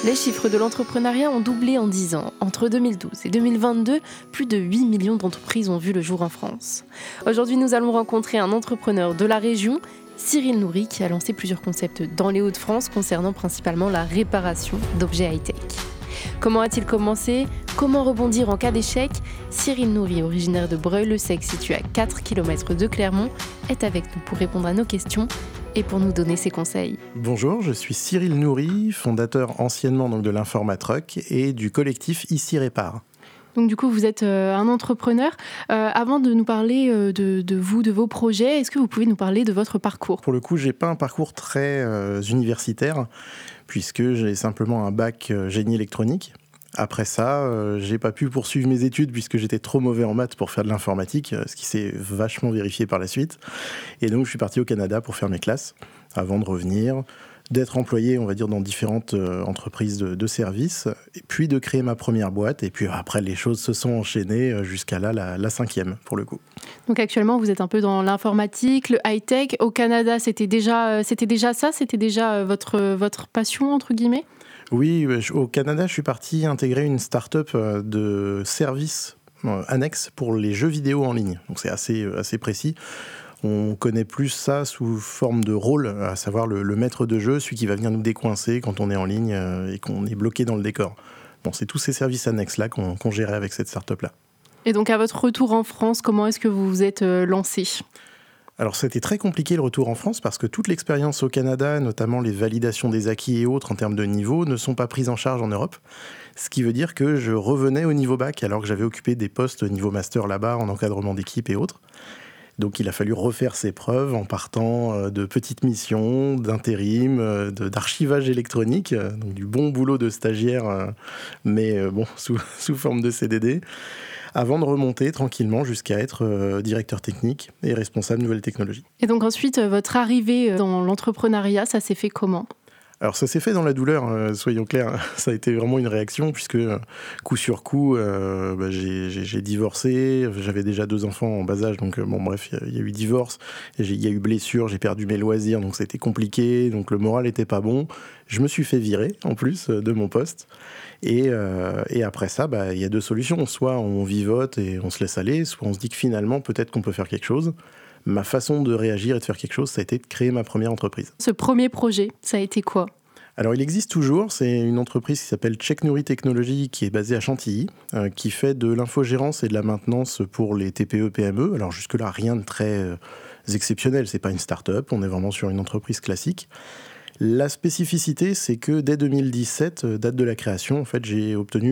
Les chiffres de l'entrepreneuriat ont doublé en 10 ans. Entre 2012 et 2022, plus de 8 millions d'entreprises ont vu le jour en France. Aujourd'hui, nous allons rencontrer un entrepreneur de la région, Cyril Noury, qui a lancé plusieurs concepts dans les Hauts-de-France concernant principalement la réparation d'objets high-tech. Comment a-t-il commencé ? Comment rebondir en cas d'échec ? Cyril Noury, originaire de Breuil-le-Sec, situé à 4 km de Clermont, est avec nous pour répondre à nos questions et pour nous donner ses conseils. Bonjour, je suis Cyril Noury, fondateur anciennement de l'Informatruck et du collectif Ici Répare. Donc du coup, vous êtes un entrepreneur. Avant de nous parler de vous, de vos projets, est-ce que vous pouvez nous parler de votre parcours ? Pour le coup, j'ai pas un parcours très universitaire, puisque j'ai simplement un bac génie électronique. Après ça, j'ai pas pu poursuivre mes études puisque j'étais trop mauvais en maths pour faire de l'informatique, ce qui s'est vachement vérifié par la suite. Et donc, je suis parti au Canada pour faire mes classes, avant de revenir, d'être employé, on va dire, dans différentes entreprises de services, et puis de créer ma première boîte. Et puis après, les choses se sont enchaînées jusqu'à là, la cinquième, pour le coup. Donc actuellement, vous êtes un peu dans l'informatique, le high-tech. Au Canada, c'était déjà ça ? C'était déjà votre passion, entre guillemets ? Oui, au Canada, je suis parti intégrer une start-up de services annexes pour les jeux vidéo en ligne. Donc c'est assez précis. On connaît plus ça sous forme de rôle, à savoir le maître de jeu, celui qui va venir nous décoincer quand on est en ligne et qu'on est bloqué dans le décor. Bon, c'est tous ces services annexes-là qu'on gérait avec cette start-up-là. Et donc à votre retour en France, comment est-ce que vous vous êtes lancé ? Alors, c'était très compliqué le retour en France parce que toute l'expérience au Canada, notamment les validations des acquis et autres en termes de niveau, ne sont pas prises en charge en Europe. Ce qui veut dire que je revenais au niveau bac alors que j'avais occupé des postes niveau master là-bas en encadrement d'équipe et autres. Donc, il a fallu refaire ses preuves en partant de petites missions, d'intérim, d'archivage électronique, donc du bon boulot de stagiaire, mais sous forme de CDD. Avant de remonter tranquillement jusqu'à être directeur technique et responsable nouvelles technologies. Et donc ensuite, votre arrivée dans l'entrepreneuriat, ça s'est fait comment ? Alors ça s'est fait dans la douleur, soyons clairs. Ça a été vraiment une réaction puisque coup sur coup, j'ai divorcé. J'avais déjà 2 enfants en bas âge, donc il y a eu divorce, il y a eu blessure, j'ai perdu mes loisirs, donc c'était compliqué, donc le moral n'était pas bon. Je me suis fait virer en plus de mon poste. Et après ça, il y a 2 solutions. Soit on vivote et on se laisse aller, soit on se dit que finalement, peut-être qu'on peut faire quelque chose. Ma façon de réagir et de faire quelque chose, ça a été de créer ma première entreprise. Ce premier projet, ça a été quoi ? Alors, il existe toujours. C'est une entreprise qui s'appelle Check Noury Technologies, qui est basée à Chantilly, qui fait de l'infogérance et de la maintenance pour les TPE-PME. Alors, jusque-là, rien de très exceptionnel. C'est pas une start-up. On est vraiment sur une entreprise classique. La spécificité, c'est que dès 2017, date de la création, en fait, j'ai obtenu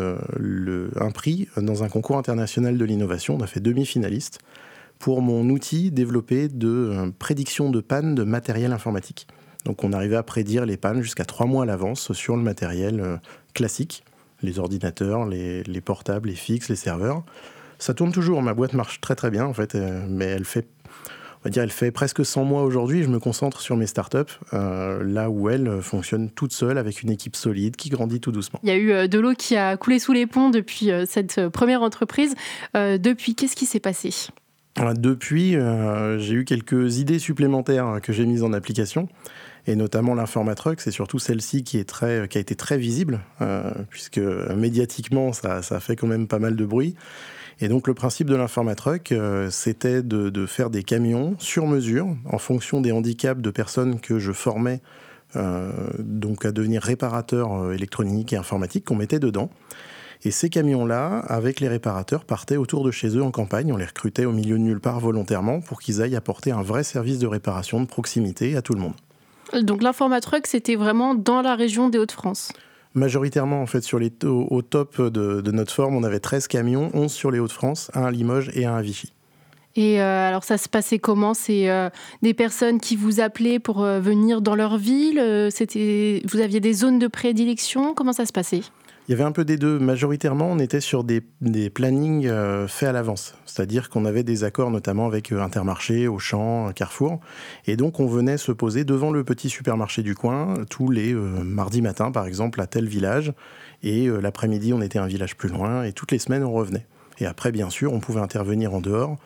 un prix dans un concours international de l'innovation. On a fait demi-finaliste pour mon outil développé de prédiction de panne de matériel informatique. Donc on arrivait à prédire les pannes jusqu'à 3 mois à l'avance sur le matériel classique, les ordinateurs, les portables, les fixes, les serveurs. Ça tourne toujours, ma boîte marche très très bien en fait, mais elle fait presque 100 mois aujourd'hui. Je me concentre sur mes startups, là où elles fonctionnent toutes seules avec une équipe solide qui grandit tout doucement. Il y a eu de l'eau qui a coulé sous les ponts depuis cette première entreprise. Depuis, qu'est-ce qui s'est passé ? Depuis, j'ai eu quelques idées supplémentaires que j'ai mises en application, et notamment l'Informatruck, c'est surtout celle-ci qui a été très visible, puisque médiatiquement, ça a fait quand même pas mal de bruit. Et donc le principe de l'Informatruck, c'était de faire des camions sur mesure, en fonction des handicaps de personnes que je formais donc à devenir réparateurs électroniques et informatiques qu'on mettait dedans. Et ces camions-là, avec les réparateurs, partaient autour de chez eux en campagne. On les recrutait au milieu de nulle part volontairement pour qu'ils aillent apporter un vrai service de réparation de proximité à tout le monde. Donc l'Informatruck, c'était vraiment dans la région des Hauts-de-France ? Majoritairement, en fait, au top de notre forme, on avait 13 camions, 11 sur les Hauts-de-France, un à Limoges et un à Vichy. Et alors ça se passait comment ? C'est des personnes qui vous appelaient pour venir dans leur ville ? Vous aviez des zones de prédilection ? Comment ça se passait ? Il y avait un peu des deux. Majoritairement, on était sur des plannings faits à l'avance. C'est-à-dire qu'on avait des accords notamment avec Intermarché, Auchan, Carrefour. Et donc, on venait se poser devant le petit supermarché du coin tous les mardis matins, par exemple, à tel village. Et l'après-midi, on était un village plus loin. Et toutes les semaines, on revenait. Et après, bien sûr, on pouvait intervenir en dehors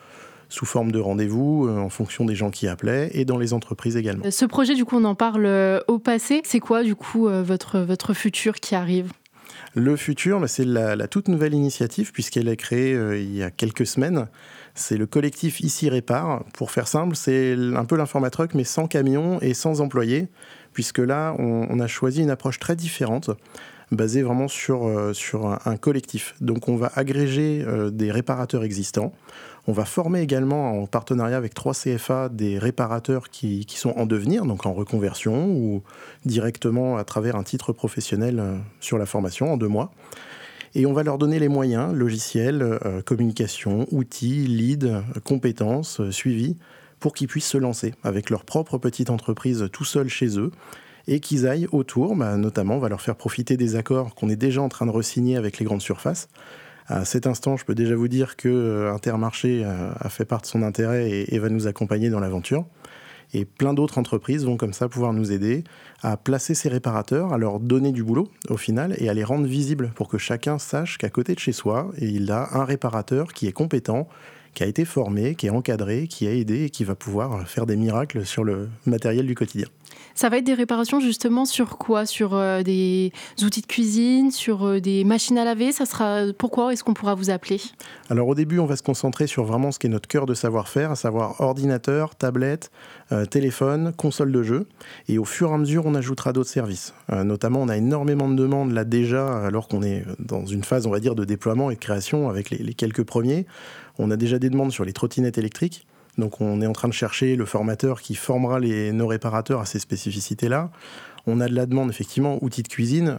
sous forme de rendez-vous, en fonction des gens qui appelaient, et dans les entreprises également. Ce projet, du coup, on en parle au passé. C'est quoi, du coup, votre futur qui arrive ? Le futur, c'est la toute nouvelle initiative, puisqu'elle est créée il y a quelques semaines. C'est le collectif Ici Répare. Pour faire simple, c'est un peu l'Informatruck, mais sans camion et sans employés, puisque là, on a choisi une approche très différente, basée vraiment sur un collectif. Donc on va agréger des réparateurs existants. On va former également, en partenariat avec 3 CFA, des réparateurs qui sont en devenir, donc en reconversion ou directement à travers un titre professionnel sur la formation en 2 mois. Et on va leur donner les moyens, logiciels, communication, outils, leads, compétences, suivi, pour qu'ils puissent se lancer avec leur propre petite entreprise tout seuls chez eux et qu'ils aillent autour, notamment on va leur faire profiter des accords qu'on est déjà en train de re-signer avec les grandes surfaces. À cet instant, je peux déjà vous dire que Intermarché a fait part de son intérêt et va nous accompagner dans l'aventure. Et plein d'autres entreprises vont comme ça pouvoir nous aider à placer ces réparateurs, à leur donner du boulot au final et à les rendre visibles pour que chacun sache qu'à côté de chez soi, il a un réparateur qui est compétent, qui a été formé, qui est encadré, qui a aidé et qui va pouvoir faire des miracles sur le matériel du quotidien. Ça va être des réparations justement sur quoi ? Sur des outils de cuisine, sur des machines à laver ? Pourquoi est-ce qu'on pourra vous appeler ? Alors au début, on va se concentrer sur vraiment ce qui est notre cœur de savoir-faire, à savoir ordinateur, tablette, téléphone, console de jeu. Et au fur et à mesure, on ajoutera d'autres services. Notamment, on a énormément de demandes là déjà, alors qu'on est dans une phase, on va dire, de déploiement et de création avec les quelques premiers. On a déjà des demandes sur les trottinettes électriques. Donc on est en train de chercher le formateur qui formera nos réparateurs à ces spécificités-là. On a de la demande, effectivement, outils de cuisine.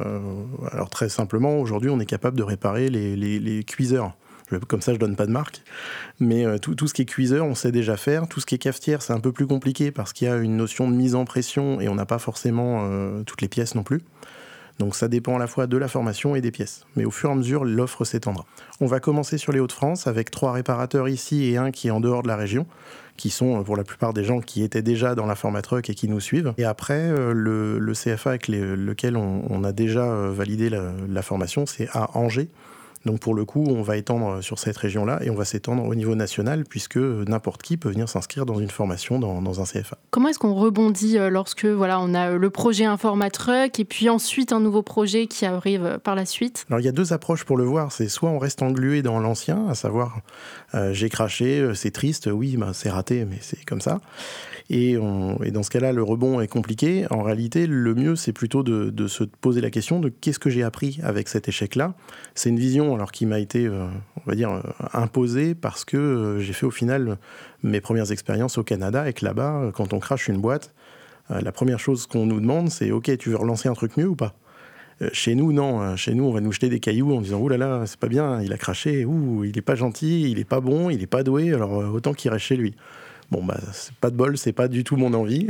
Alors très simplement, aujourd'hui, on est capable de réparer les cuiseurs. Comme ça, je ne donne pas de marque. Mais tout ce qui est cuiseur, on sait déjà faire. Tout ce qui est cafetière, c'est un peu plus compliqué parce qu'il y a une notion de mise en pression et on n'a pas forcément toutes les pièces non plus. Donc ça dépend à la fois de la formation et des pièces. Mais au fur et à mesure, l'offre s'étendra. On va commencer sur les Hauts-de-France avec 3 réparateurs ici et un qui est en dehors de la région, qui sont pour la plupart des gens qui étaient déjà dans l'Informatruck et qui nous suivent. Et après, le CFA avec lequel on a déjà validé la formation, c'est à Angers. Donc pour le coup, on va étendre sur cette région-là et on va s'étendre au niveau national puisque n'importe qui peut venir s'inscrire dans une formation dans un CFA. Comment est-ce qu'on rebondit lorsque on a le projet Informatruck et puis ensuite un nouveau projet qui arrive par la suite ? Alors il y a 2 approches pour le voir. C'est soit on reste englué dans l'ancien, à savoir j'ai craché, c'est triste, oui, c'est raté, mais c'est comme ça. Et dans ce cas-là, le rebond est compliqué. En réalité, le mieux, c'est plutôt de se poser la question de qu'est-ce que j'ai appris avec cet échec-là. C'est une vision alors qui m'a été, on va dire, imposée parce que j'ai fait au final mes premières expériences au Canada et que là-bas, quand on crache une boîte, la première chose qu'on nous demande, c'est « Ok, tu veux relancer un truc mieux ou pas ?» Chez nous, non. Chez nous, on va nous jeter des cailloux en disant « Ouh là là, c'est pas bien, il a craché, ouh, il est pas gentil, il est pas bon, il est pas doué, alors autant qu'il reste chez lui. » Bon, c'est pas de bol, c'est pas du tout mon envie.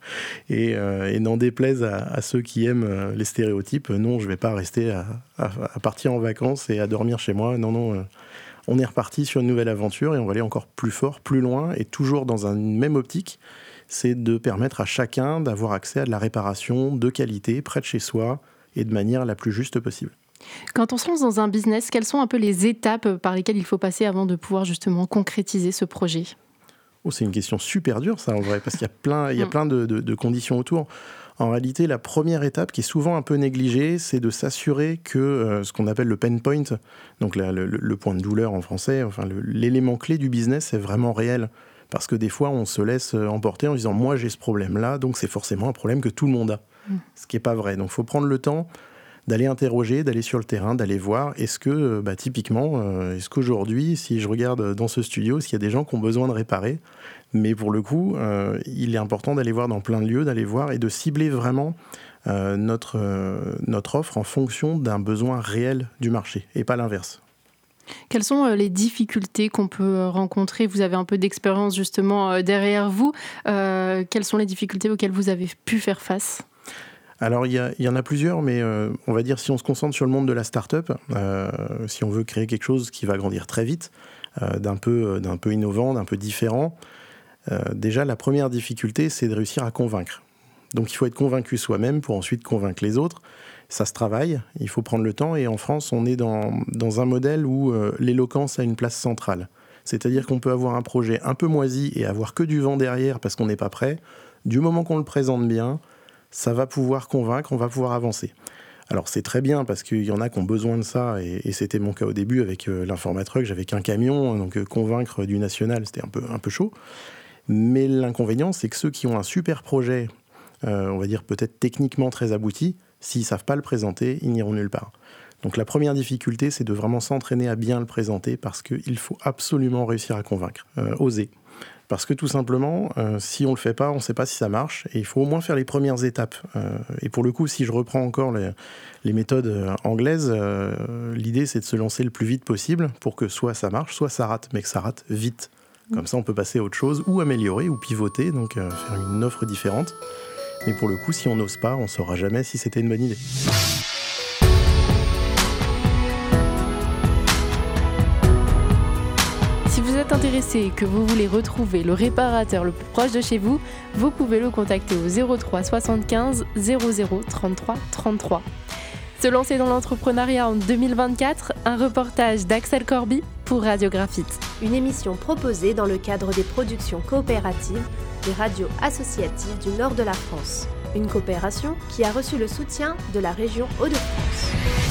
et n'en déplaise à ceux qui aiment les stéréotypes, non, je vais pas rester à partir en vacances et à dormir chez moi. Non, on est reparti sur une nouvelle aventure et on va aller encore plus fort, plus loin et toujours dans une même optique. C'est de permettre à chacun d'avoir accès à de la réparation de qualité, près de chez soi et de manière la plus juste possible. Quand on se lance dans un business, quelles sont un peu les étapes par lesquelles il faut passer avant de pouvoir justement concrétiser ce projet ? C'est une question super dure, ça, en vrai, parce qu'il y a plein de conditions autour. En réalité, la première étape, qui est souvent un peu négligée, c'est de s'assurer que ce qu'on appelle le pain point, donc le point de douleur en français, enfin l'élément clé du business est vraiment réel. Parce que des fois, on se laisse emporter en disant « moi, j'ai ce problème-là, donc c'est forcément un problème que tout le monde a ». Ce qui n'est pas vrai. Donc, il faut prendre le temps d'aller interroger, d'aller sur le terrain, d'aller voir, est-ce que, typiquement, est-ce qu'aujourd'hui, si je regarde dans ce studio, s'il y a des gens qui ont besoin de réparer, mais pour le coup, il est important d'aller voir dans plein de lieux, d'aller voir et de cibler vraiment notre offre en fonction d'un besoin réel du marché, et pas l'inverse. Quelles sont les difficultés qu'on peut rencontrer ? Vous avez un peu d'expérience justement derrière vous. Quelles sont les difficultés auxquelles vous avez pu faire face ? Alors, il y en a plusieurs, mais on va dire si on se concentre sur le monde de la start-up, si on veut créer quelque chose qui va grandir très vite, d'un peu innovant, d'un peu différent, déjà, la première difficulté, c'est de réussir à convaincre. Donc, il faut être convaincu soi-même pour ensuite convaincre les autres. Ça se travaille, il faut prendre le temps. Et en France, on est dans un modèle où l'éloquence a une place centrale. C'est-à-dire qu'on peut avoir un projet un peu moisi et avoir que du vent derrière parce qu'on n'est pas prêt. Du moment qu'on le présente bien, ça va pouvoir convaincre, on va pouvoir avancer. Alors c'est très bien parce qu'il y en a qui ont besoin de ça, et c'était mon cas au début avec l'Informatruck, j'avais qu'un camion, donc convaincre du national, c'était un peu chaud. Mais l'inconvénient, c'est que ceux qui ont un super projet, on va dire peut-être techniquement très abouti, s'ils ne savent pas le présenter, ils n'iront nulle part. Donc la première difficulté, c'est de vraiment s'entraîner à bien le présenter parce qu'il faut absolument réussir à convaincre, oser. Parce que tout simplement, si on ne le fait pas, on ne sait pas si ça marche. Et il faut au moins faire les premières étapes. Et pour le coup, si je reprends encore les méthodes anglaises, l'idée c'est de se lancer le plus vite possible pour que soit ça marche, soit ça rate, mais que ça rate vite. Comme ça, on peut passer à autre chose, ou améliorer, ou pivoter, donc faire une offre différente. Mais pour le coup, si on n'ose pas, on ne saura jamais si c'était une bonne idée. Si vous êtes intéressé et que vous voulez retrouver le réparateur le plus proche de chez vous, vous pouvez le contacter au 03 75 00 33 33. Se lancer dans l'entrepreneuriat en 2024, un reportage d'Axel Corby pour Radio Graphite. Une émission proposée dans le cadre des productions coopératives des radios associatives du nord de la France. Une coopération qui a reçu le soutien de la région Hauts-de-France.